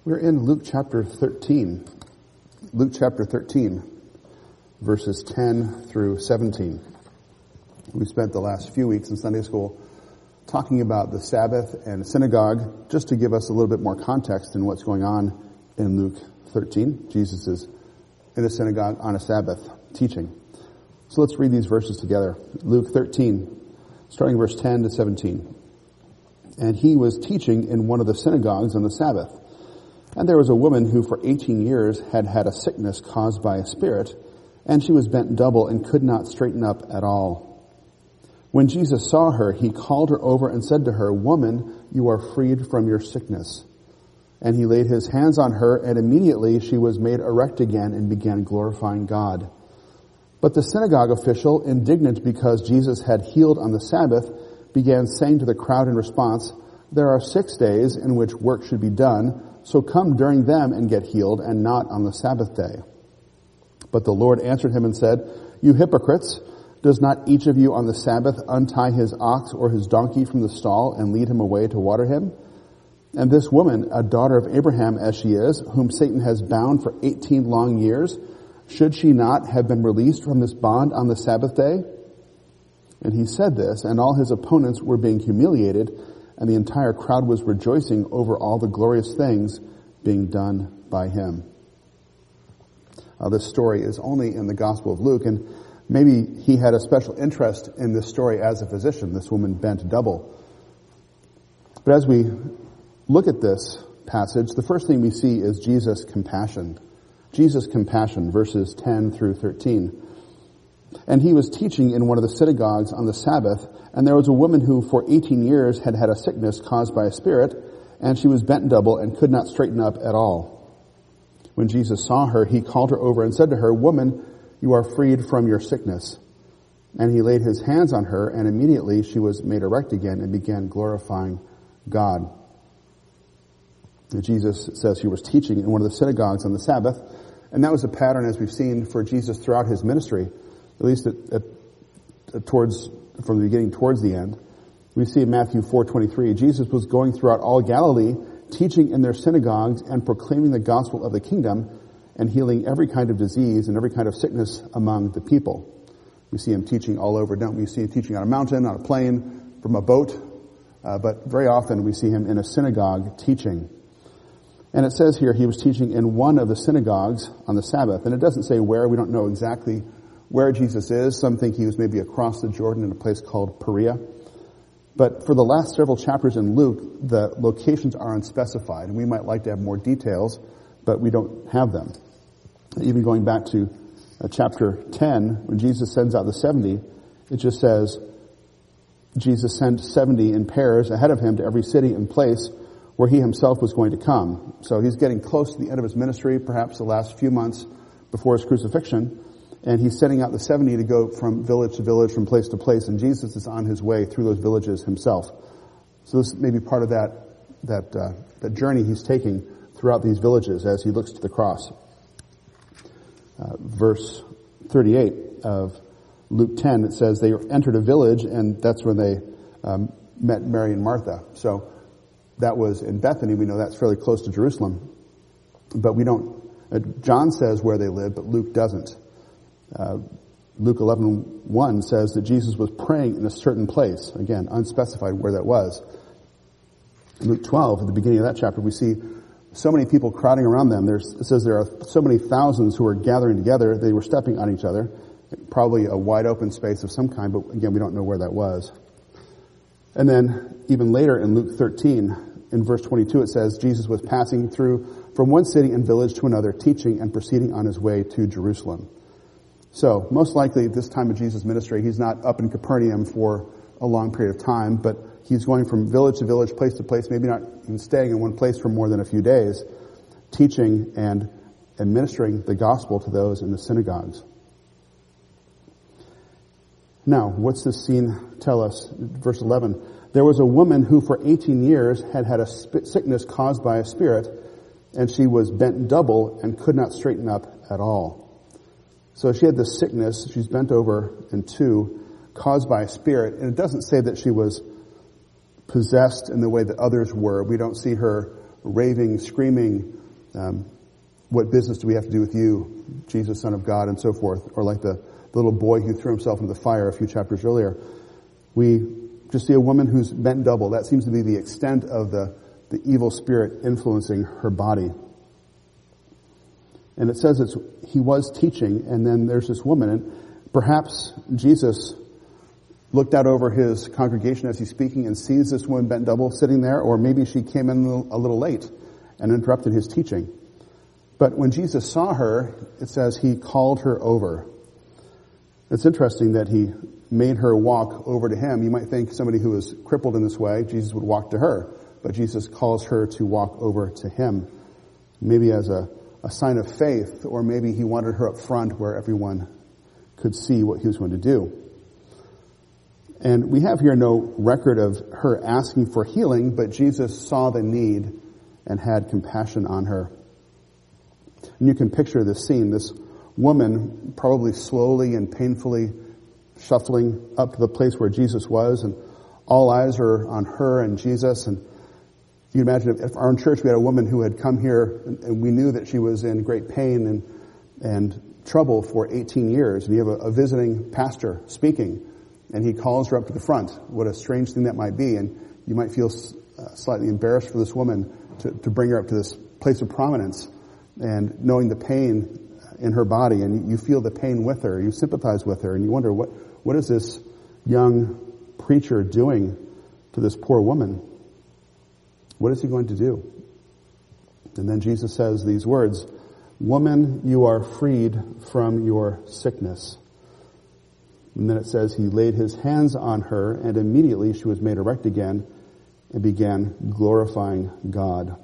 We're in Luke chapter 13. Luke chapter 13, verses 10 through 17. We spent the last few weeks in Sunday school talking about the Sabbath and synagogue, just to give us a little bit more context in what's going on in Luke 13. Jesus is in a synagogue on a Sabbath teaching. So let's read these verses together. Luke 13, starting verse 10 to 17. And he was teaching in one of the synagogues on the Sabbath. And there was a woman who for 18 years had had a sickness caused by a spirit, and she was bent double and could not straighten up at all. When Jesus saw her, he called her over and said to her, "Woman, you are freed from your sickness." And he laid his hands on her, and immediately she was made erect again and began glorifying God. But the synagogue official, indignant because Jesus had healed on the Sabbath, began saying to the crowd in response, "There are 6 days in which work should be done, so come during them and get healed, and not on the Sabbath day." But the Lord answered him and said, "You hypocrites, does not each of you on the Sabbath untie his ox or his donkey from the stall and lead him away to water him? And this woman, a daughter of Abraham as she is, whom Satan has bound for 18 long years, should she not have been released from this bond on the Sabbath day?" And he said this, and all his opponents were being humiliated, and the entire crowd was rejoicing over all the glorious things being done by him. This story is only in the Gospel of Luke, and maybe he had a special interest in this story as a physician, this woman bent double. But as we look at this passage, the first thing we see is Jesus' compassion. Jesus' compassion, verses 10 through 13. And he was teaching in one of the synagogues on the Sabbath, and there was a woman who for 18 years had had a sickness caused by a spirit, and she was bent double and could not straighten up at all. When Jesus saw her, he called her over and said to her, "Woman, you are freed from your sickness." And he laid his hands on her, and immediately she was made erect again and began glorifying God. And Jesus says he was teaching in one of the synagogues on the Sabbath, and that was a pattern, as we've seen, for Jesus throughout his ministry, at least from the beginning towards the end. We see in Matthew 4:23, Jesus was going throughout all Galilee, teaching in their synagogues and proclaiming the gospel of the kingdom and healing every kind of disease and every kind of sickness among the people. We see him teaching all over, don't we? See him teaching on a mountain, on a plain, from a boat, but very often we see him in a synagogue teaching. And it says here he was teaching in one of the synagogues on the Sabbath, and it doesn't say where. We don't know exactly where Jesus is. Some think he was maybe across the Jordan in a place called Perea. But for the last several chapters in Luke, the locations are unspecified, and we might like to have more details, but we don't have them. Even going back to chapter 10, when Jesus sends out the 70, it just says, Jesus sent 70 in pairs ahead of him to every city and place where he himself was going to come. So he's getting close to the end of his ministry, perhaps the last few months before his crucifixion, and he's sending out the 70 to go from village to village, from place to place, and Jesus is on his way through those villages himself. So this may be part of that journey he's taking throughout these villages as he looks to the cross. Verse 38 of Luke 10, it says they entered a village, and that's when they met Mary and Martha. So that was in Bethany. We know that's fairly close to Jerusalem. But we don't, John says where they lived, but Luke doesn't. Luke 11:1 says that Jesus was praying in a certain place. Again, unspecified where that was. Luke 12, at the beginning of that chapter, we see so many people crowding around them. It says there are so many thousands who are gathering together. They were stepping on each other. Probably a wide open space of some kind, but again, we don't know where that was. And then even later in Luke 13, in verse 22, it says Jesus was passing through from one city and village to another, teaching and proceeding on his way to Jerusalem. So most likely at this time of Jesus' ministry, he's not up in Capernaum for a long period of time, but he's going from village to village, place to place, maybe not even staying in one place for more than a few days, teaching and administering the gospel to those in the synagogues. Now, what's this scene tell us? Verse 11. There was a woman who for 18 years had had a sickness caused by a spirit, and she was bent double and could not straighten up at all. So she had this sickness, she's bent over in two, caused by a spirit. And it doesn't say that she was possessed in the way that others were. We don't see her raving, screaming, what business do we have to do with you, Jesus, Son of God, and so forth, or like the little boy who threw himself into the fire a few chapters earlier. We just see a woman who's bent double. That seems to be the extent of the evil spirit influencing her body. And it says he was teaching, and then there's this woman, and perhaps Jesus looked out over his congregation as he's speaking and sees this woman bent double sitting there, or maybe she came in a little late and interrupted his teaching. But when Jesus saw her, it says he called her over. It's interesting that he made her walk over to him. You might think somebody who is crippled in this way, Jesus would walk to her, but Jesus calls her to walk over to him, maybe as a sign of faith, or maybe he wanted her up front where everyone could see what he was going to do. And we have here no record of her asking for healing, but Jesus saw the need and had compassion on her. And you can picture this scene, this woman probably slowly and painfully shuffling up to the place where Jesus was, and all eyes are on her and Jesus. And you imagine if our own church, we had a woman who had come here and we knew that she was in great pain and trouble for 18 years, and you have a visiting pastor speaking, and he calls her up to the front. What a strange thing that might be. And you might feel slightly embarrassed for this woman to bring her up to this place of prominence, and knowing the pain in her body, and you feel the pain with her, you sympathize with her, and you wonder, what is this young preacher doing to this poor woman? What is he going to do? And then Jesus says these words, "Woman, you are freed from your sickness." And then it says he laid his hands on her, and immediately she was made erect again and began glorifying God.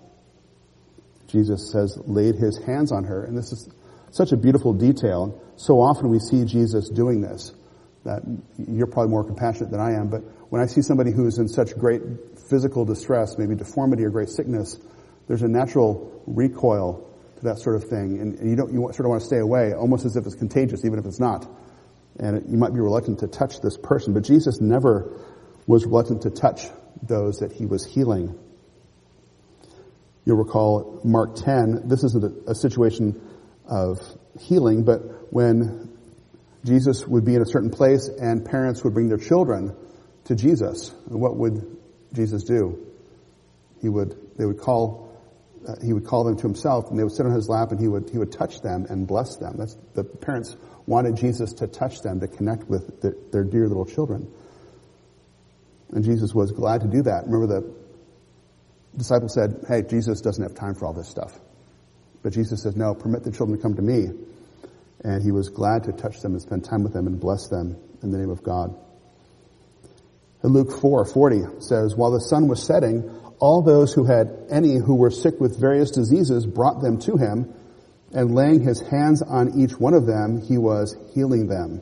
Jesus says, laid his hands on her, and this is such a beautiful detail. So often we see Jesus doing this, that you're probably more compassionate than I am, but when I see somebody who is in such great physical distress, maybe deformity or great sickness, there's a natural recoil to that sort of thing, and you sort of want to stay away, almost as if it's contagious, even if it's not. And you might be reluctant to touch this person, but Jesus never was reluctant to touch those that he was healing. You'll recall Mark 10, this isn't a situation of healing, but when Jesus would be in a certain place and parents would bring their children to Jesus, what would Jesus do? He would call them to himself, and they would sit on his lap, and he would touch them and bless them. The parents wanted Jesus to touch them, to connect with their dear little children. And Jesus was glad to do that. Remember, the disciples said, "Hey, Jesus doesn't have time for all this stuff." But Jesus says, "No, permit the children to come to me." And he was glad to touch them and spend time with them and bless them in the name of God. And Luke 4:40 says, "While the sun was setting, all those who had any who were sick with various diseases brought them to him, and laying his hands on each one of them, he was healing them."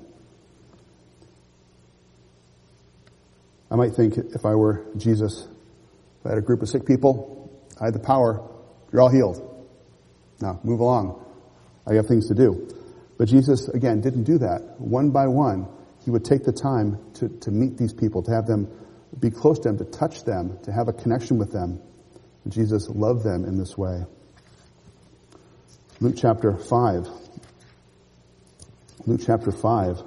I might think, if I were Jesus, if I had a group of sick people, I had the power, you're all healed. Now, move along. I have things to do. But Jesus, again, didn't do that. One by one, he would take the time to meet these people, to have them be close to them, to touch them, to have a connection with them. And Jesus loved them in this way. Luke chapter 5. Luke chapter 5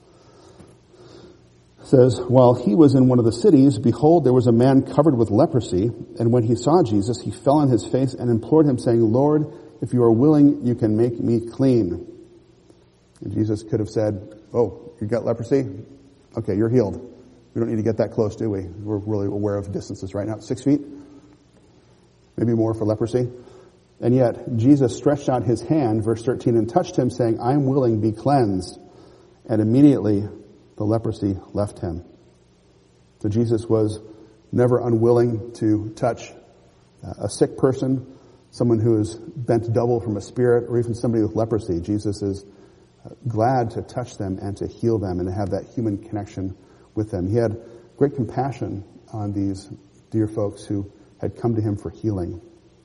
says, "While he was in one of the cities, behold, there was a man covered with leprosy. And when he saw Jesus, he fell on his face and implored him, saying, 'Lord, if you are willing, you can make me clean.' And Jesus could have said, 'Oh, you got leprosy? Okay, you're healed. We don't need to get that close, do we? We're really aware of distances right now. 6 feet? Maybe more for leprosy.' And yet, Jesus stretched out his hand, verse 13, and touched him, saying, 'I am willing, be cleansed.' And immediately the leprosy left him." So Jesus was never unwilling to touch a sick person, someone who is bent double from a spirit, or even somebody with leprosy. Jesus is glad to touch them and to heal them and to have that human connection with them. He had great compassion on these dear folks who had come to him for healing.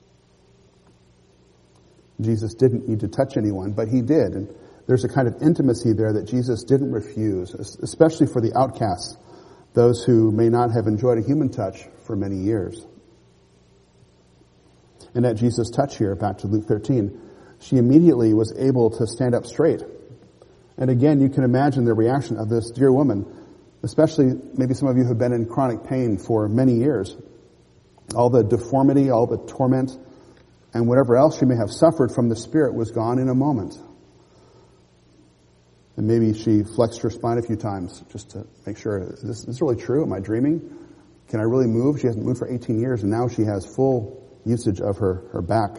Jesus didn't need to touch anyone, but he did. And there's a kind of intimacy there that Jesus didn't refuse, especially for the outcasts, those who may not have enjoyed a human touch for many years. And at Jesus' touch here, back to Luke 13, she immediately was able to stand up straight. And again, you can imagine the reaction of this dear woman, especially maybe some of you have been in chronic pain for many years. All the deformity, all the torment, and whatever else you may have suffered from the Spirit was gone in a moment. And maybe she flexed her spine a few times just to make sure, is this really true? Am I dreaming? Can I really move? She hasn't moved for 18 years, and now she has full usage of her back.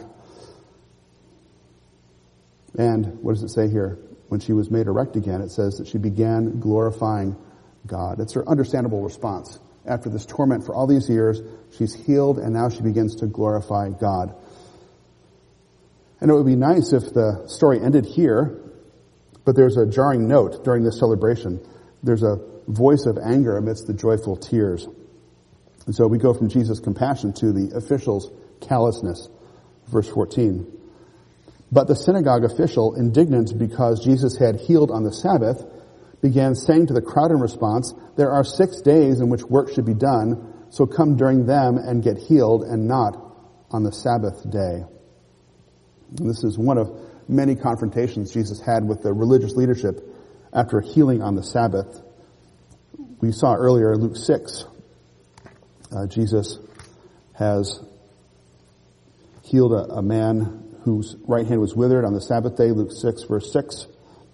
And what does it say here? When she was made erect again, it says that she began glorifying God. It's her understandable response. After this torment for all these years, she's healed, and now she begins to glorify God. And it would be nice if the story ended here, but there's a jarring note during this celebration. There's a voice of anger amidst the joyful tears. And so we go from Jesus' compassion to the official's callousness. Verse 14. But the synagogue official, indignant because Jesus had healed on the Sabbath, began saying to the crowd in response, "There are 6 days in which work should be done, so come during them and get healed, and not on the Sabbath day." And this is one of many confrontations Jesus had with the religious leadership after healing on the Sabbath. We saw earlier in Luke 6, Jesus has healed a man whose right hand was withered on the Sabbath day, Luke 6, verse 6.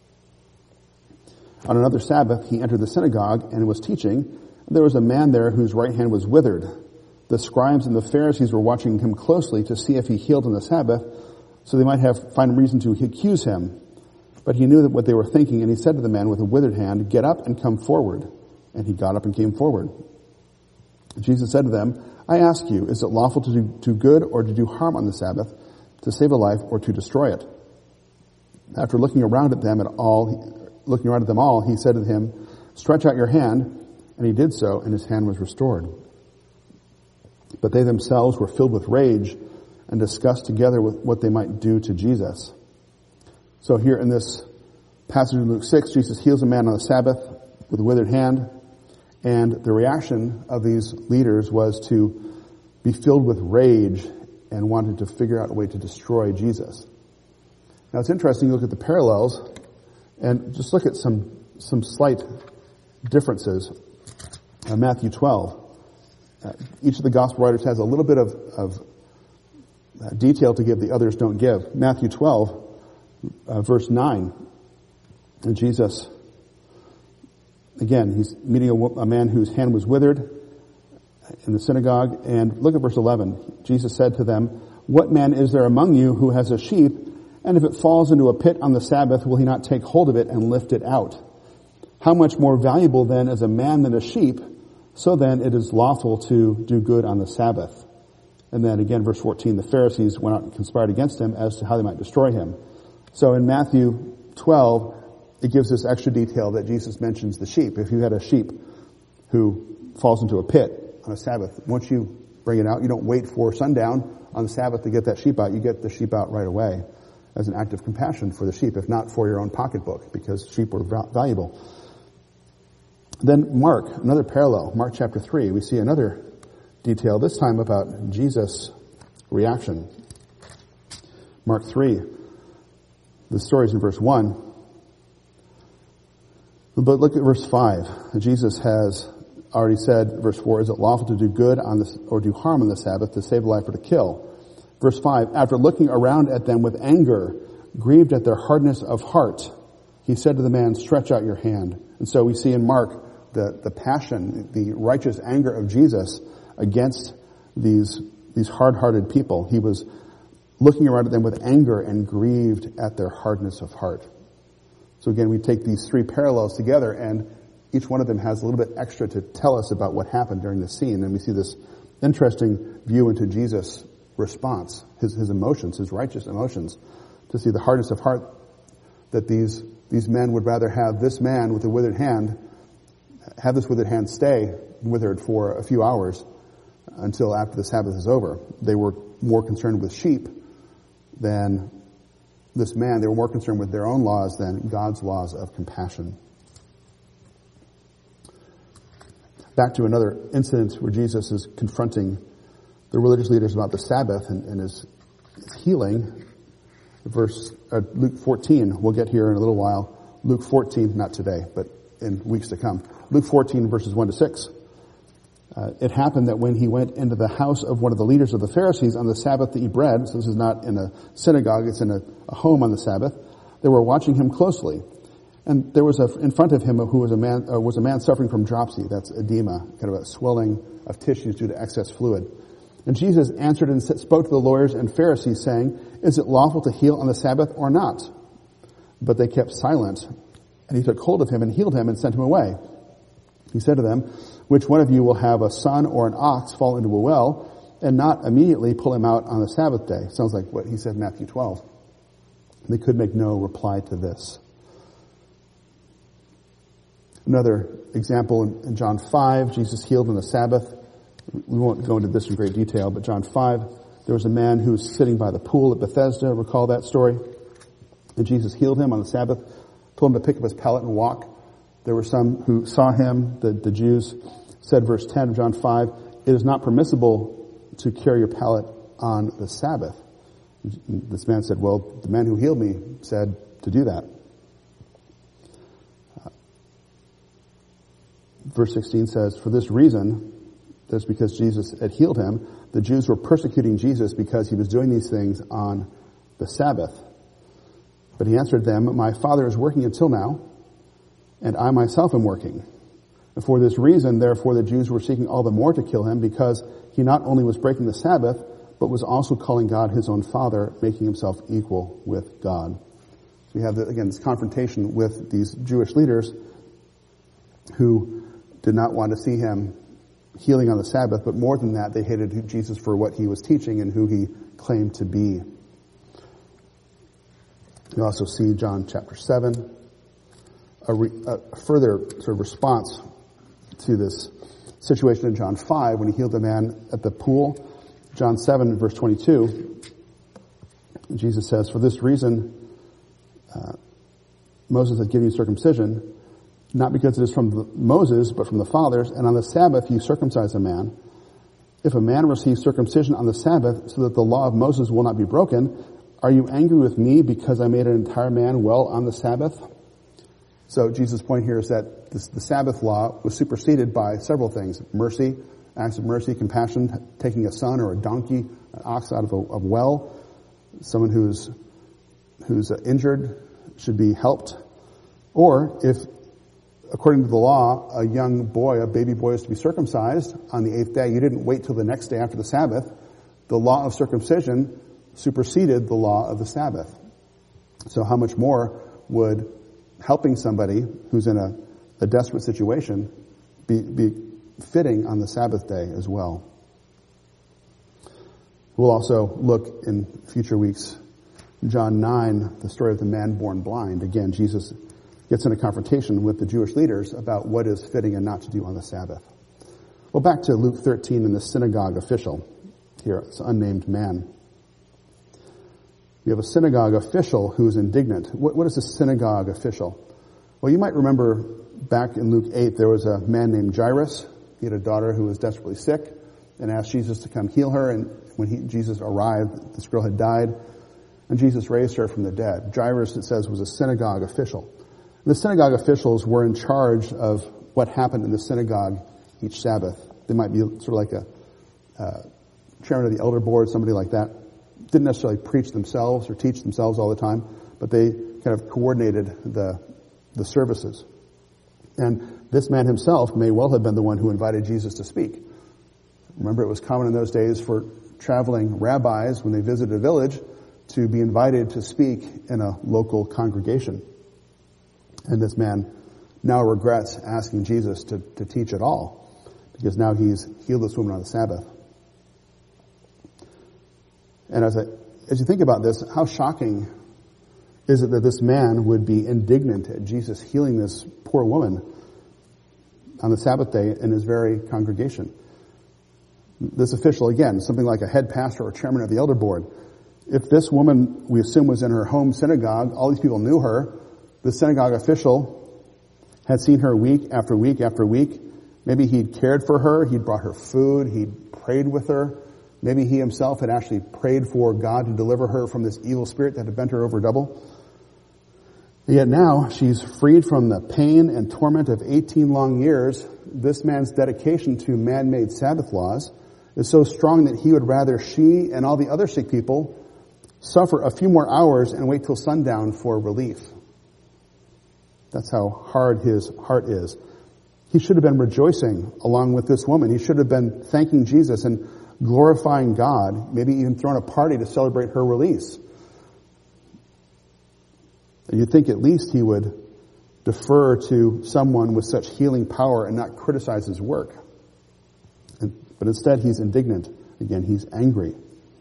On another Sabbath, he entered the synagogue and was teaching. There was a man there whose right hand was withered. The scribes and the Pharisees were watching him closely to see if he healed on the Sabbath, so they might find reason to accuse him. But he knew that what they were thinking, and he said to the man with a withered hand, "Get up and come forward." And he got up and came forward. Jesus said to them, "I ask you, is it lawful to do good or to do harm on the Sabbath, to save a life or to destroy it?" After looking around at them all, he said to him, "Stretch out your hand." And he did so, and his hand was restored. But they themselves were filled with rage and discussed together with what they might do to Jesus. So here in this passage in Luke 6, Jesus heals a man on the Sabbath with a withered hand, and the reaction of these leaders was to be filled with rage and wanted to figure out a way to destroy Jesus. Now it's interesting, you look at the parallels, and just look at some slight differences. Matthew 12. Each of the gospel writers has a little bit of detail to give the others don't give. Matthew 12, verse 9. And Jesus, again, he's meeting a man whose hand was withered in the synagogue. And look at verse 11. Jesus said to them, "What man is there among you who has a sheep, and if it falls into a pit on the Sabbath, will he not take hold of it and lift it out? How much more valuable then is a man than a sheep? So then it is lawful to do good on the Sabbath." And then again, verse 14, the Pharisees went out and conspired against him as to how they might destroy him. So in Matthew 12, it gives this extra detail that Jesus mentions the sheep. If you had a sheep who falls into a pit on a Sabbath, once you bring it out, you don't wait for sundown on the Sabbath to get that sheep out. You get the sheep out right away as an act of compassion for the sheep, if not for your own pocketbook, because sheep were valuable. Then Mark, another parallel, Mark chapter 3, we see another detail, this time about Jesus' reaction. Mark 3, the story's in verse 1. But look at verse 5. Jesus has already said, verse 4, "Is it lawful to do good on this or do harm on the Sabbath, to save a life or to kill?" Verse 5, after looking around at them with anger, grieved at their hardness of heart, he said to the man, "Stretch out your hand." And so we see in Mark the passion, the righteous anger of Jesus against these hard-hearted people. He was looking around at them with anger and grieved at their hardness of heart. So again, we take these three parallels together, and each one of them has a little bit extra to tell us about what happened during the scene. And we see this interesting view into Jesus' response, his emotions, his righteous emotions, to see the hardness of heart that these men would rather have this man with a withered hand, have this withered hand stay withered for a few hours until after the Sabbath is over. They were more concerned with sheep than this man. They were more concerned with their own laws than God's laws of compassion. Back to another incident where Jesus is confronting the religious leaders about the Sabbath and his healing. Luke 14, we'll get here in a little while. Luke 14, not today, but in weeks to come. Luke 14, verses 1 to 6. It happened that when he went into the house of one of the leaders of the Pharisees on the Sabbath to eat bread, so this is not in a synagogue, it's in a home on the Sabbath, they were watching him closely. And there was in front of him who was a man suffering from dropsy, that's edema, kind of a swelling of tissues due to excess fluid. And Jesus answered and spoke to the lawyers and Pharisees, saying, "Is it lawful to heal on the Sabbath or not?" But they kept silent. And he took hold of him and healed him and sent him away. He said to them, "Which one of you will have a son or an ox fall into a well and not immediately pull him out on the Sabbath day?" Sounds like what he said in Matthew 12. They could make no reply to this. Another example in John 5, Jesus healed on the Sabbath. We won't go into this in great detail, but John 5, there was a man who was sitting by the pool at Bethesda. Recall that story? And Jesus healed him on the Sabbath, told him to pick up his pallet and walk. There were some who saw him, the Jews said, verse 10 of John 5, "It is not permissible to carry your pallet on the Sabbath." This man said, "Well, the man who healed me said to do that." Verse 16 says, "For this reason," that's because Jesus had healed him, "the Jews were persecuting Jesus because he was doing these things on the Sabbath." But he answered them, "My Father is working until now, and I myself am working. And for this reason, therefore, the Jews were seeking all the more to kill him, because he not only was breaking the Sabbath, but was also calling God his own Father, making himself equal with God." So we have, again, this confrontation with these Jewish leaders who did not want to see him healing on the Sabbath, but more than that, they hated Jesus for what he was teaching and who he claimed to be. You also see John chapter 7, a further sort of response to this situation in John 5 when he healed the man at the pool. John 7, verse 22, Jesus says, "For this reason, Moses has given you circumcision, not because it is from Moses, but from the fathers, and on the Sabbath you circumcise a man. If a man receives circumcision on the Sabbath so that the law of Moses will not be broken, are you angry with me because I made an entire man well on the Sabbath?" So Jesus' point here is that the Sabbath law was superseded by several things: mercy, acts of mercy, compassion, taking a son or a donkey, an ox out of a well. Someone who's injured should be helped. Or if, according to the law, a young boy, a baby boy, is to be circumcised on the 8th day, you didn't wait till the next day after the Sabbath. The law of circumcision superseded the law of the Sabbath. So how much more would helping somebody who's in a desperate situation be fitting on the Sabbath day as well? We'll also look in future weeks, John 9, the story of the man born blind. Again, Jesus gets in a confrontation with the Jewish leaders about what is fitting and not to do on the Sabbath. Well, back to Luke 13 and the synagogue official. Here, it's an unnamed man. We have a synagogue official who is indignant. What is a synagogue official? Well, you might remember back in Luke 8, there was a man named Jairus. He had a daughter who was desperately sick and asked Jesus to come heal her. And when Jesus arrived, this girl had died, and Jesus raised her from the dead. Jairus, it says, was a synagogue official. The synagogue officials were in charge of what happened in the synagogue each Sabbath. They might be sort of like a chairman of the elder board, somebody like that. Didn't necessarily preach themselves or teach themselves all the time, but they kind of coordinated the services. And this man himself may well have been the one who invited Jesus to speak. Remember, it was common in those days for traveling rabbis, when they visited a village, to be invited to speak in a local congregation. And this man now regrets asking Jesus to teach at all, because now he's healed this woman on the Sabbath. And as you think about this, how shocking is it that this man would be indignant at Jesus healing this poor woman on the Sabbath day in his very congregation? This official, again, something like a head pastor or chairman of the elder board. If this woman, we assume, was in her home synagogue, all these people knew her, the synagogue official had seen her week after week after week. Maybe he'd cared for her, he'd brought her food, he'd prayed with her, Maybe he himself had actually prayed for God to deliver her from this evil spirit that had bent her over double. Yet now she's freed from the pain and torment of 18 long years. This man's dedication to man-made Sabbath laws is so strong that he would rather she and all the other sick people suffer a few more hours and wait till sundown for relief. That's how hard his heart is. He should have been rejoicing along with this woman. He should have been thanking Jesus and glorifying God, maybe even throwing a party to celebrate her release. You'd think at least he would defer to someone with such healing power and not criticize his work. But instead he's indignant. Again, he's angry.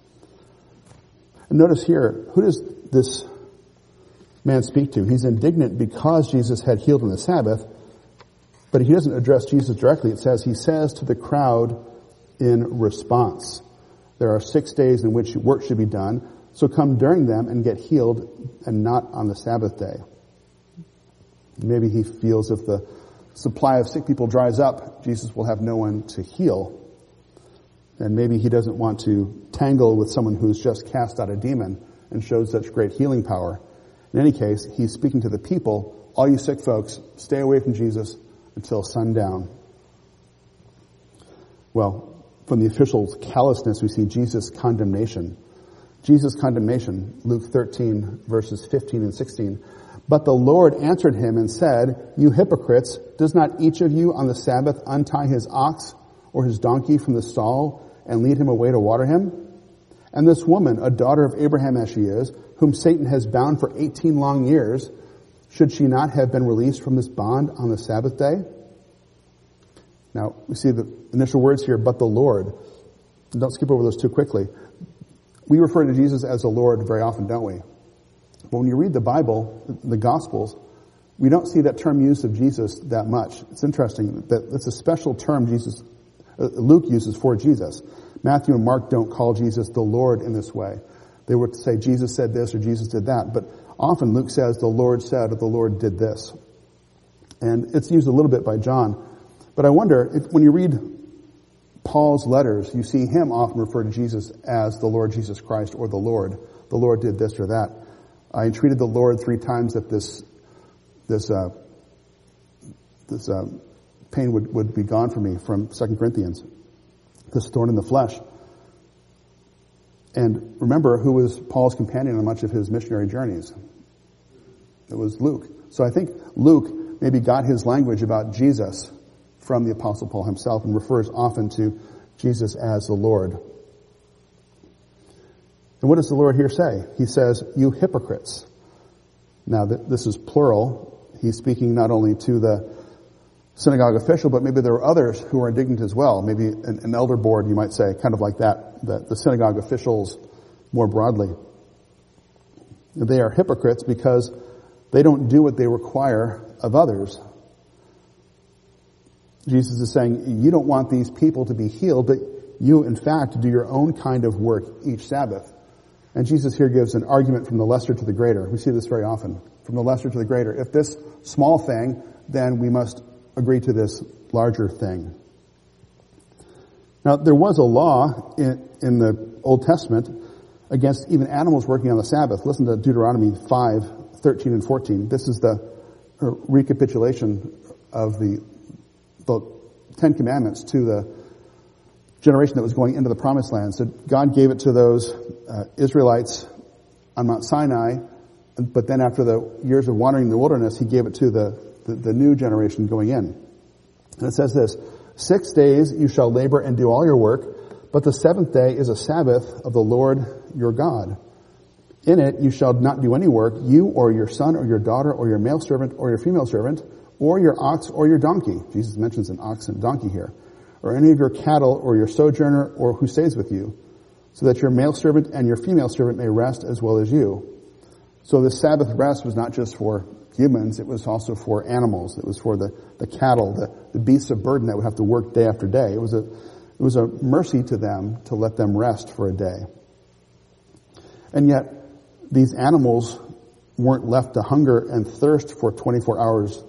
And notice here, who does this man speak to? He's indignant because Jesus had healed on the Sabbath, but he doesn't address Jesus directly. It says, he says to the crowd in response, there are 6 days in which work should be done, so come during them and get healed and not on the Sabbath day. Maybe he feels if the supply of sick people dries up, Jesus will have no one to heal. And maybe he doesn't want to tangle with someone who's just cast out a demon and shows such great healing power. In any case, he's speaking to the people, all you sick folks, stay away from Jesus until sundown. Well, from the officials' callousness, we see Jesus' condemnation. Jesus' condemnation, Luke 13, verses 15 and 16. But the Lord answered him and said, you hypocrites, does not each of you on the Sabbath untie his ox or his donkey from the stall and lead him away to water him? And this woman, a daughter of Abraham as she is, whom Satan has bound for 18 long years, should she not have been released from this bond on the Sabbath day? Now, we see the initial words here, but the Lord. Don't skip over those too quickly. We refer to Jesus as the Lord very often, don't we? But when you read the Bible, the Gospels, we don't see that term used of Jesus that much. It's interesting that it's a special term Luke uses for Jesus. Matthew and Mark don't call Jesus the Lord in this way. They would say Jesus said this or Jesus did that. But often Luke says the Lord said or the Lord did this. And it's used a little bit by John. But I wonder, if when you read Paul's letters, you see him often refer to Jesus as the Lord Jesus Christ or the Lord. The Lord did this or that. I entreated the Lord 3 times that this pain would be gone from me, from 2 Corinthians. This thorn in the flesh. And remember who was Paul's companion on much of his missionary journeys. It was Luke. So I think Luke maybe got his language about Jesus from the Apostle Paul himself and refers often to Jesus as the Lord. And what does the Lord here say? He says, you hypocrites. Now, this is plural. He's speaking not only to the synagogue official, but maybe there are others who are indignant as well. Maybe an elder board, you might say, kind of like that, the synagogue officials more broadly. They are hypocrites because they don't do what they require of others. Jesus is saying, you don't want these people to be healed, but you, in fact, do your own kind of work each Sabbath. And Jesus here gives an argument from the lesser to the greater. We see this very often. From the lesser to the greater. If this small thing, then we must agree to this larger thing. Now, there was a law in the Old Testament against even animals working on the Sabbath. Listen to Deuteronomy 5, 13 and 14. This is the recapitulation of the 10 Commandments to the generation that was going into the Promised Land. So God gave it to those Israelites on Mount Sinai, but then after the years of wandering in the wilderness, He gave it to the new generation going in. And it says this, 6 days you shall labor and do all your work, but the 7th day is a Sabbath of the Lord your God. In it you shall not do any work, you or your son or your daughter or your male servant or your female servant, or your ox or your donkey. Jesus mentions an ox and donkey here. Or any of your cattle or your sojourner or who stays with you, so that your male servant and your female servant may rest as well as you. So the Sabbath rest was not just for humans, it was also for animals. It was for the cattle, the beasts of burden that would have to work day after day. It was a mercy to them to let them rest for a day. And yet, these animals weren't left to hunger and thirst for 24 hours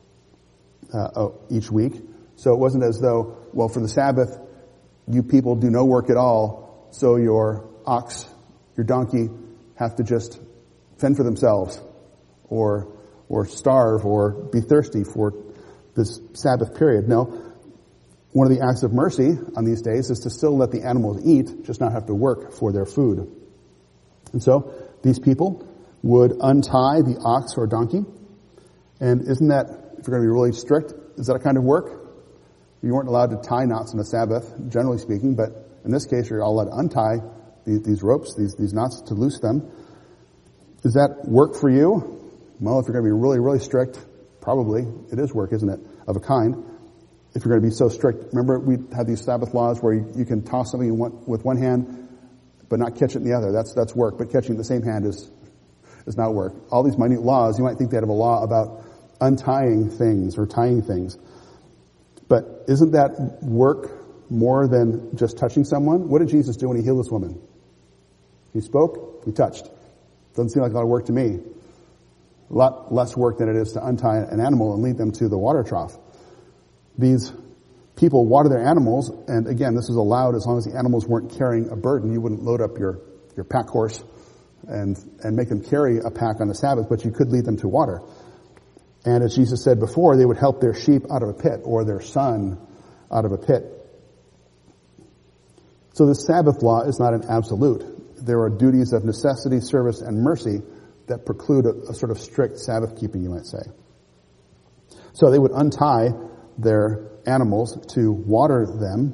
each week. So it wasn't as though, well, for the Sabbath, you people do no work at all, so your ox, your donkey, have to just fend for themselves or starve or be thirsty for this Sabbath period. No, one of the acts of mercy on these days is to still let the animals eat, just not have to work for their food. And so these people would untie the ox or donkey. And isn't that, if you're going to be really strict, is that a kind of work? You weren't allowed to tie knots on the Sabbath, generally speaking, but in this case you're all allowed to untie these ropes, these knots, to loose them. Does that work for you? Well, if you're going to be really, really strict, probably it is work, isn't it, of a kind. If you're going to be so strict, remember we had these Sabbath laws where you can toss something with one hand but not catch it in the other. That's work, but catching it in the same hand is not work. All these minute laws, you might think they have a law about untying things or tying things. But isn't that work more than just touching someone? What did Jesus do when he healed this woman? He spoke, he touched. Doesn't seem like a lot of work to me. A lot less work than it is to untie an animal and lead them to the water trough. These people water their animals, and again, this is allowed as long as the animals weren't carrying a burden. You wouldn't load up your pack horse and make them carry a pack on the Sabbath, but you could lead them to water. And as Jesus said before, they would help their sheep out of a pit or their son out of a pit. So the Sabbath law is not an absolute. There are duties of necessity, service, and mercy that preclude a sort of strict Sabbath keeping, you might say. So they would untie their animals to water them.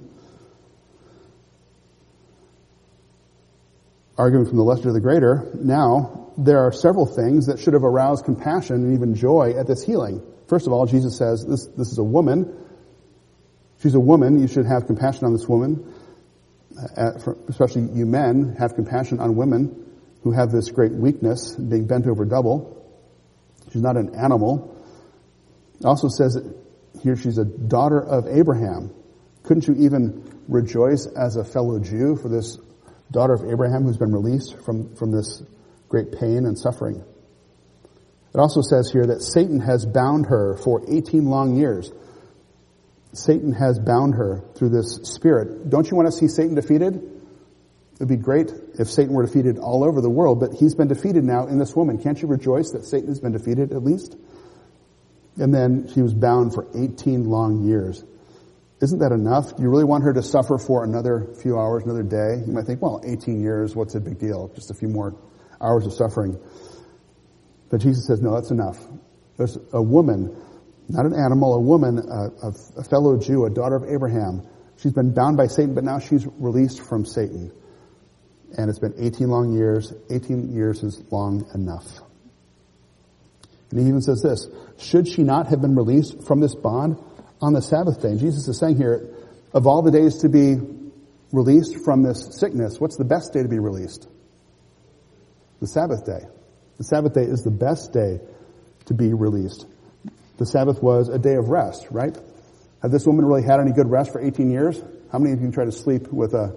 Arguing from the lesser to the greater, now there are several things that should have aroused compassion and even joy at this healing. First of all, Jesus says, this is a woman. She's a woman. You should have compassion on this woman. Especially you men, have compassion on women who have this great weakness, being bent over double. She's not an animal. It also says that here she's a daughter of Abraham. Couldn't you even rejoice as a fellow Jew for this daughter of Abraham who's been released from this great pain and suffering? It also says here that Satan has bound her for 18 long years. Satan has bound her through this spirit. Don't you want to see Satan defeated? It would be great if Satan were defeated all over the world, but he's been defeated now in this woman. Can't you rejoice that Satan has been defeated at least? And then she was bound for 18 long years. Isn't that enough? Do you really want her to suffer for another few hours, another day? You might think, well, 18 years, what's a big deal? Just a few more hours of suffering. But Jesus says, no, that's enough. There's a woman, not an animal, a woman, a fellow Jew, a daughter of Abraham. She's been bound by Satan, but now she's released from Satan. And it's been 18 long years. 18 years is long enough. And he even says this, should she not have been released from this bond on the Sabbath day? And Jesus is saying here, of all the days to be released from this sickness, what's the best day to be released? The Sabbath day. The Sabbath day is the best day to be released. The Sabbath was a day of rest, right? Had this woman really had any good rest for 18 years? How many of you try to sleep with a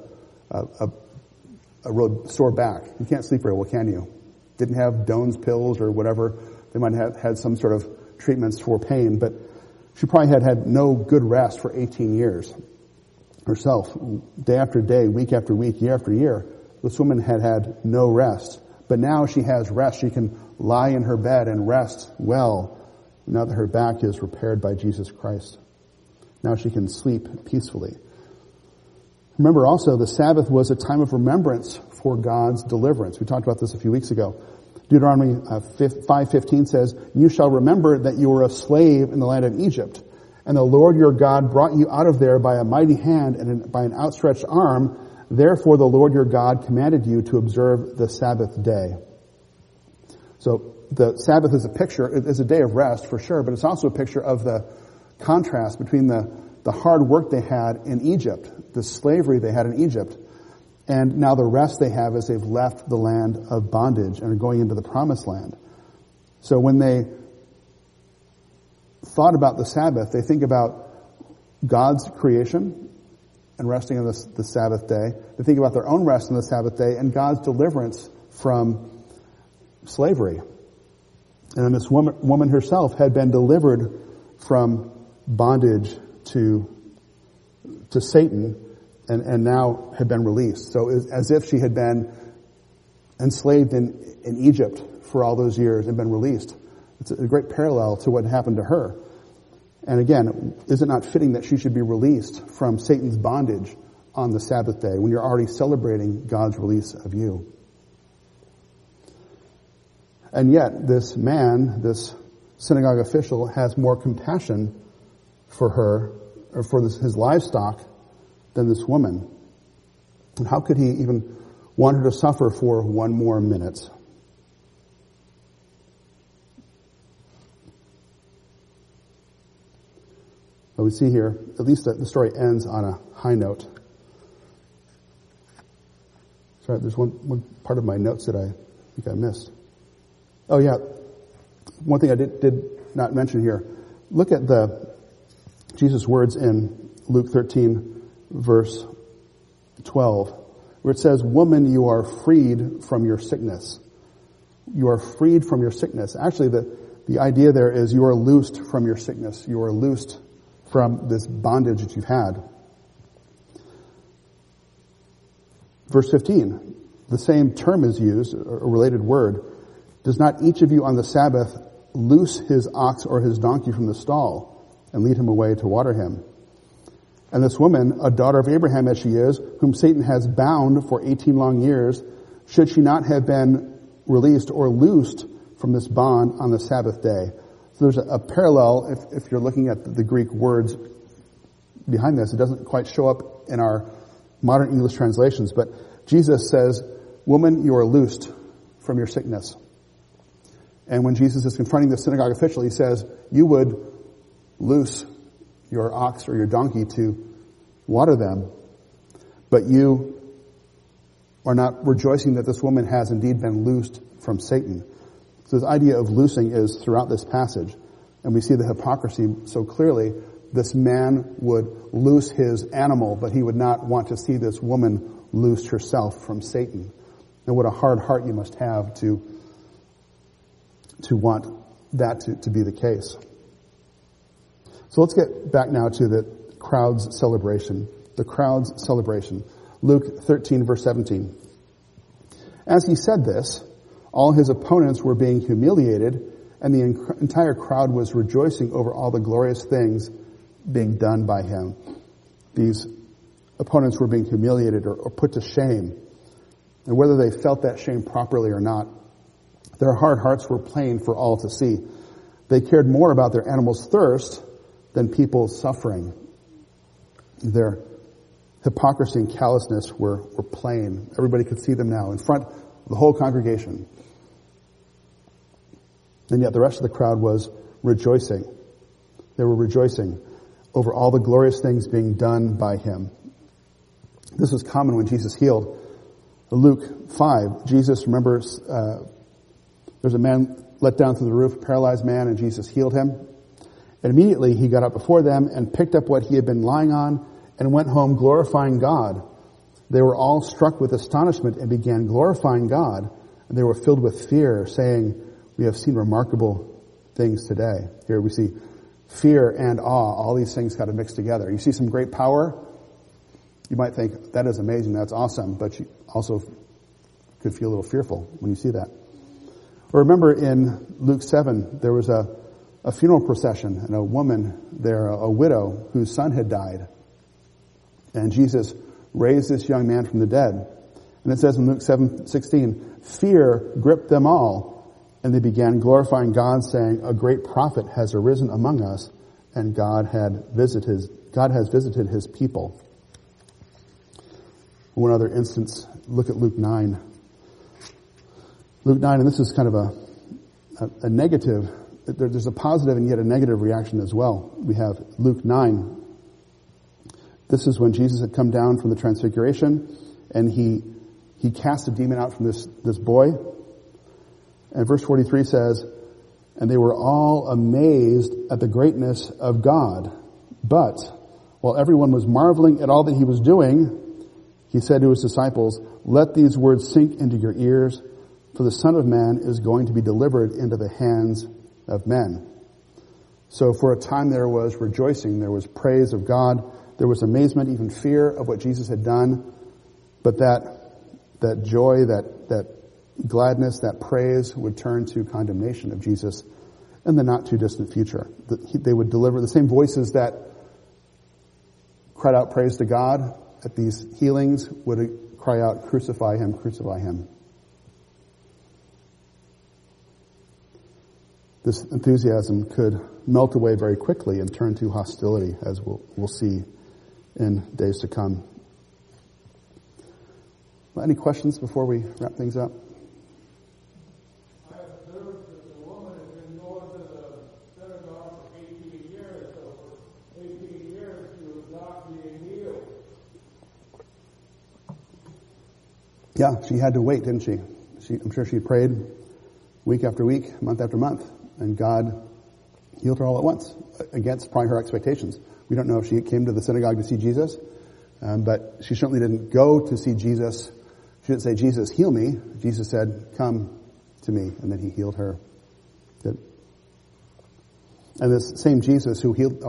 real sore back? You can't sleep very well, can you? Didn't have Doan's pills or whatever. They might have had some sort of treatments for pain, but she probably had no good rest for 18 years herself. Day after day, week after week, year after year, this woman had no rest. But now she has rest. She can lie in her bed and rest well now that her back is repaired by Jesus Christ. Now she can sleep peacefully. Remember also, the Sabbath was a time of remembrance for God's deliverance. We talked about this a few weeks ago. Deuteronomy 5:15 says, you shall remember that you were a slave in the land of Egypt, and the Lord your God brought you out of there by a mighty hand and by an outstretched arm. Therefore the Lord your God commanded you to observe the Sabbath day. So the Sabbath is a day of rest for sure, but it's also a picture of the contrast between the hard work they had in Egypt, the slavery they had in Egypt, and now the rest they have as they've left the land of bondage and are going into the promised land. So when they thought about the Sabbath, they think about God's creation and resting on the Sabbath day. They think about their own rest on the Sabbath day and God's deliverance from slavery. And then this woman herself had been delivered from bondage to Satan and now had been released. So it was as if she had been enslaved in Egypt for all those years and been released. It's a great parallel to what happened to her. And again, is it not fitting that she should be released from Satan's bondage on the Sabbath day when you're already celebrating God's release of you? And yet, this man, this synagogue official, has more compassion for her, or for his livestock, than this woman. And how could he even want her to suffer for one more minute? But we see here, at least the story ends on a high note. Sorry, there's one part of my notes that I think I missed. Oh yeah, one thing I did not mention here. Look at Jesus' words in Luke 13, verse 12, where it says, "Woman, you are freed from your sickness." You are freed from your sickness. Actually, the idea there is you are loosed from your sickness. You are loosed from this bondage that you've had. Verse 15, the same term is used, a related word. "Does not each of you on the Sabbath loose his ox or his donkey from the stall and lead him away to water him? And this woman, a daughter of Abraham as she is, whom Satan has bound for 18 long years, should she not have been released or loosed from this bond on the Sabbath day?" So there's a parallel if you're looking at the Greek words behind this. It doesn't quite show up in our modern English translations, but Jesus says, "Woman, you are loosed from your sickness." And when Jesus is confronting the synagogue official, he says, "You would loose your ox or your donkey to water them, but you are not rejoicing that this woman has indeed been loosed from Satan." So this idea of loosing is throughout this passage. And we see the hypocrisy so clearly. This man would loose his animal, but he would not want to see this woman loose herself from Satan. And what a hard heart you must have to want that to be the case. So let's get back now to the crowd's celebration. The crowd's celebration. Luke 13, verse 17. "As he said this, all his opponents were being humiliated, and the entire crowd was rejoicing over all the glorious things being done by him." These opponents were being humiliated or put to shame. And whether they felt that shame properly or not, their hard hearts were plain for all to see. They cared more about their animals' thirst than people's suffering. Their hypocrisy and callousness were plain. Everybody could see them now in front of the whole congregation. And yet the rest of the crowd was rejoicing. They were rejoicing over all the glorious things being done by him. This was common when Jesus healed. Luke 5, Jesus remembers there's a man let down through the roof, a paralyzed man, and Jesus healed him. And immediately he got up before them and picked up what he had been lying on and went home glorifying God. They were all struck with astonishment and began glorifying God. And they were filled with fear, saying, "We have seen remarkable things today." Here we see fear and awe, all these things kind of mixed together. You see some great power. You might think, that is amazing, that's awesome, but you also could feel a little fearful when you see that. Or remember in Luke 7, there was a funeral procession and a woman there, a widow whose son had died. And Jesus raised this young man from the dead. And it says in Luke 7:16, "Fear gripped them all, and they began glorifying God, saying, 'A great prophet has arisen among us, and God has visited his people.'" One other instance, look at Luke 9. Luke 9, and this is kind of a negative, there's a positive and yet a negative reaction as well. We have Luke 9. This is when Jesus had come down from the transfiguration, and he cast a demon out from this boy. And verse 43 says, "And they were all amazed at the greatness of God. But while everyone was marveling at all that he was doing, he said to his disciples, 'Let these words sink into your ears, for the Son of Man is going to be delivered into the hands of men.'" So for a time there was rejoicing, there was praise of God, There was amazement, even fear of what Jesus had done. But that joy, that gladness, that praise would turn to condemnation of Jesus in the not too distant future. They would deliver the same voices that cried out praise to God at these healings would cry out, crucify him, crucify him. This enthusiasm could melt away very quickly and turn to hostility, as we'll see in days to come. Well, any questions before we wrap things up? I observed that the woman had been going to the synagogue for 18 years, so for 18 years she was not being healed. Yeah, she had to wait, didn't she? I'm sure she prayed week after week, month after month, and God healed her all at once, against probably her expectations. We don't know if she came to the synagogue to see Jesus, but she certainly didn't go to see Jesus. She didn't say, Jesus, heal me. Jesus said, come to me, and then he healed her. Good. And this same Jesus who healed,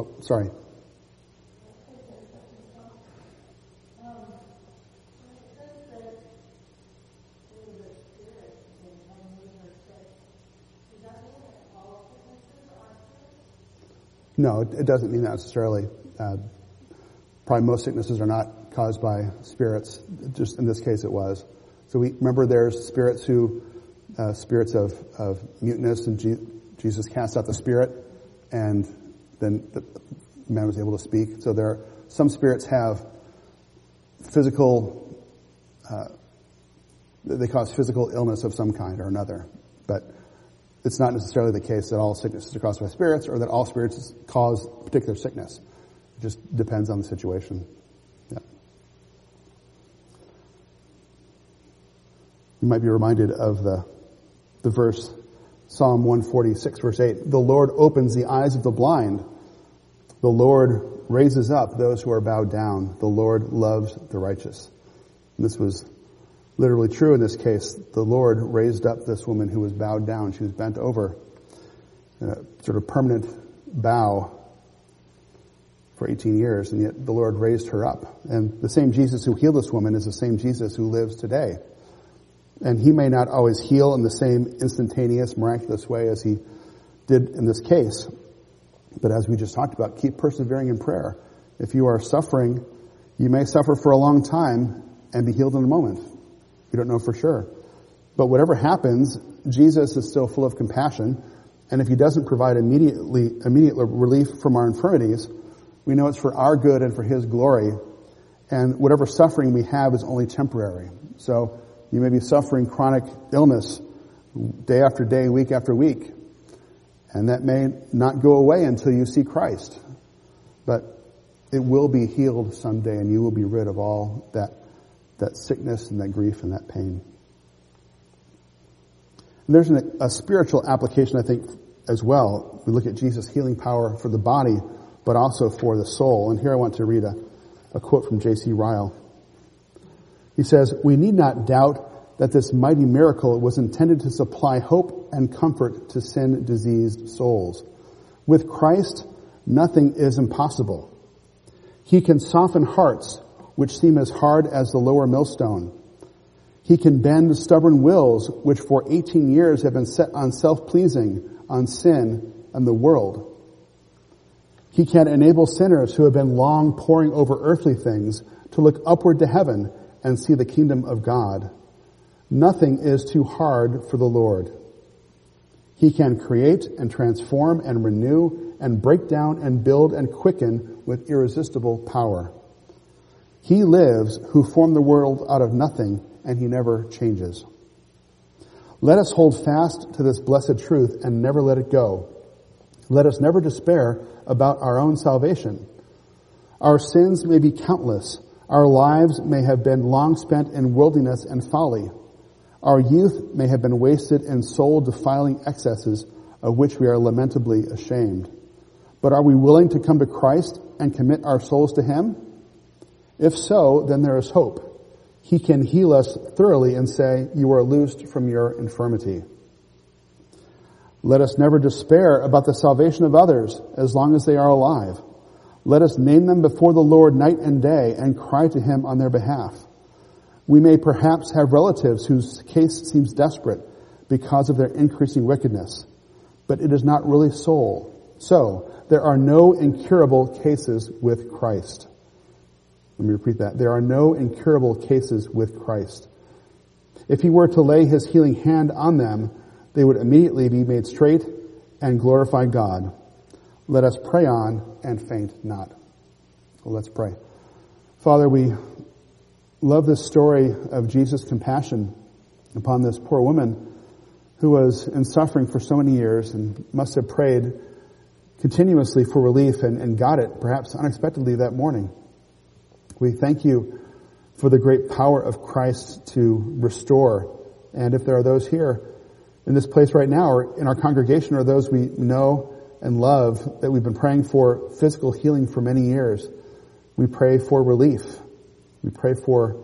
No, it doesn't mean that necessarily. Probably most sicknesses are not caused by spirits. Just in this case, it was. So we remember there's spirits spirits of muteness, and Jesus cast out the spirit, and then the man was able to speak. So some spirits have physical, they cause physical illness of some kind or another, but it's not necessarily the case that all sicknesses are caused by spirits or that all spirits cause particular sickness. It just depends on the situation. Yeah. You might be reminded of the verse, Psalm 146, verse 8. The Lord opens the eyes of the blind. The Lord raises up those who are bowed down. The Lord loves the righteous. And this was literally true in this case. The Lord raised up this woman who was bowed down. She was bent over in a sort of permanent bow for 18 years, and yet the Lord raised her up. And the same Jesus who healed this woman is the same Jesus who lives today. And he may not always heal in the same instantaneous, miraculous way as he did in this case. But as we just talked about, keep persevering in prayer. If you are suffering, you may suffer for a long time and be healed in a moment. You don't know for sure. But whatever happens, Jesus is still full of compassion. And if he doesn't provide immediate relief from our infirmities, we know it's for our good and for his glory. And whatever suffering we have is only temporary. So you may be suffering chronic illness day after day, week after week. And that may not go away until you see Christ. But it will be healed someday, and you will be rid of all that sickness and that grief and that pain. And there's a spiritual application, I think, as well. We look at Jesus' healing power for the body, but also for the soul. And here I want to read a quote from J.C. Ryle. He says, "We need not doubt that this mighty miracle was intended to supply hope and comfort to sin-diseased souls. With Christ, nothing is impossible. He can soften hearts which seem as hard as the lower millstone. He can bend stubborn wills which for 18 years have been set on self-pleasing, on sin, and the world. He can enable sinners who have been long poring over earthly things to look upward to heaven and see the kingdom of God. Nothing is too hard for the Lord. He can create and transform and renew and break down and build and quicken with irresistible power. He lives who formed the world out of nothing, and he never changes. Let us hold fast to this blessed truth and never let it go. Let us never despair about our own salvation. Our sins may be countless. Our lives may have been long spent in worldliness and folly. Our youth may have been wasted in soul-defiling excesses of which we are lamentably ashamed. But are we willing to come to Christ and commit our souls to him? If so, then there is hope. He can heal us thoroughly and say, you are loosed from your infirmity. Let us never despair about the salvation of others as long as they are alive. Let us name them before the Lord night and day and cry to him on their behalf. We may perhaps have relatives whose case seems desperate because of their increasing wickedness, but it is not really so. So, there are no incurable cases with Christ. Let me repeat that. There are no incurable cases with Christ. If he were to lay his healing hand on them, they would immediately be made straight and glorify God. Let us pray on and faint not. Well, let's pray. Father, we love this story of Jesus' compassion upon this poor woman who was in suffering for so many years and must have prayed continuously for relief and got it, perhaps unexpectedly that morning. We thank you for the great power of Christ to restore. And if there are those here in this place right now or in our congregation or those we know and love that we've been praying for physical healing for many years, we pray for relief. We pray for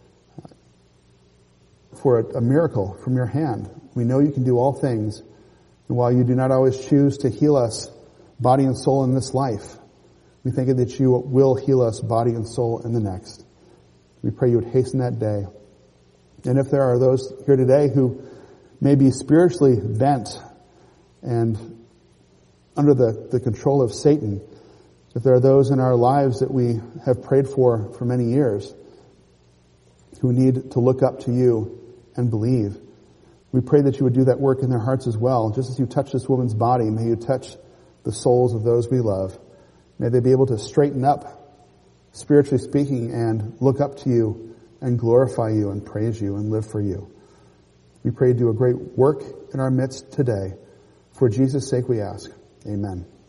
a miracle from your hand. We know you can do all things. And while you do not always choose to heal us body and soul in this life, we thank you that you will heal us body and soul in the next. We pray you would hasten that day. And if there are those here today who may be spiritually bent and under the control of Satan, if there are those in our lives that we have prayed for many years who need to look up to you and believe, we pray that you would do that work in their hearts as well. Just as you touch this woman's body, may you touch the souls of those we love. May they be able to straighten up, spiritually speaking, and look up to you and glorify you and praise you and live for you. We pray you do a great work in our midst today. For Jesus' sake we ask. Amen.